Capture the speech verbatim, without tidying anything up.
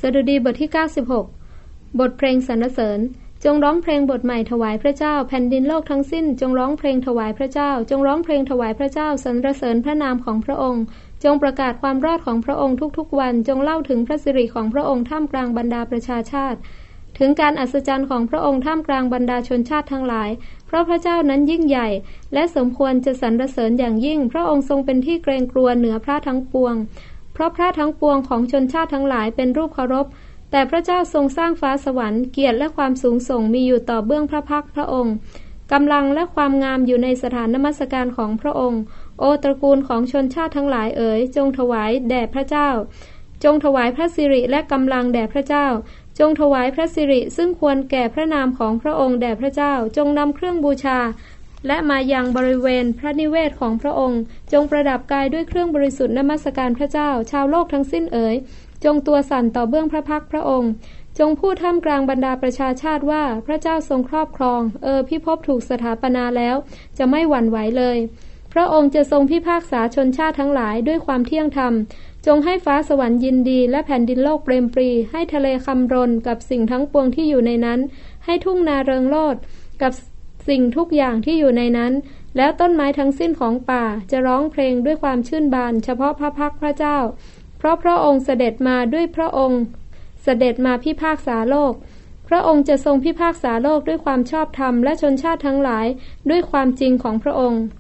สดุดีบทที่เก้าสิบหกบทเพลงสรรเสริญจงร้องเพลงบทใหม่ถวายพระเจ้าแผ่นดินโลกทั้งสิ้นจงร้องเพลงถวายพระเจ้าจงร้องเพลงถวายพระเจ้าสรรเสริญพระนามของพระองค์จงประกาศความรอดของพระองค์ทุกๆวันจงเล่าถึงพระสิริของพระองค์ท่ามกลางบรรดาประชาชาติถึงการอัศจรรย์ของพระองค์ท่ามกลางบรรดาชนชาติทั้งหลายเพราะพระเจ้านั้นยิ่งใหญ่และสมควรจะสรรเสริญอย่างยิ่งพระองค์ทรงเป็นที่เกรงกลัวเหนือพระทั้งปวงเพราะพระทั้งปวงของชนชาติทั้งหลายเป็นรูปเคารพแต่พระเจ้าทรงสร้างฟ้าสวรรค์เกียรติและความสูงส่งมีอยู่ต่อเบื้องพระพักตร์พระองค์กำลังและความงามอยู่ในสถานนมัสการของพระองค์โอตระกูลของชนชาติทั้งหลายเอ๋ยจงถวายแด่พระเจ้าจงถวายพระสิริและกำลังแด่พระเจ้าจงถวายพระสิริซึ่งควรแก่พระนามของพระองค์แด่พระเจ้าจงนำเครื่องบูชาและมายังบริเวณพระนิเวศของพระองค์จงประดับกายด้วยเครื่องบริสุทธิ์นมัสการพระเจ้าชาวโลกทั้งสิ้นเอ๋ยจงตัวสั่นต่อเบื้องพระพักตร์พระองค์จงพูดท่ามกลางบรรดาประชาชาติว่าพระเจ้าทรงครอบครองเออพิภพถูกสถาปนาแล้วจะไม่หวั่นไหวเลยพระองค์จะทรงพิพากษาชนชาติทั้งหลายด้วยความเที่ยงธรรมจงให้ฟ้าสวรรค์ยินดีและแผ่นดินโลกเปรมปรีให้ทะเลคำรณกับสิ่งทั้งปวงที่อยู่ในนั้นให้ทุ่งนาเริงโรจน์กับสิ่งทุกอย่างที่อยู่ในนั้นแล้วต้นไม้ทั้งสิ้นของป่าจะร้องเพลงด้วยความชื่นบานเฉพาะพระพักตร์พระเจ้าเพราะพระองค์เสด็จมาด้วยพระองค์เสด็จมาพิพากษาโลกพระองค์จะทรงพิพากษาโลกด้วยความชอบธรรมและชนชาติทั้งหลายด้วยความจริงของพระองค์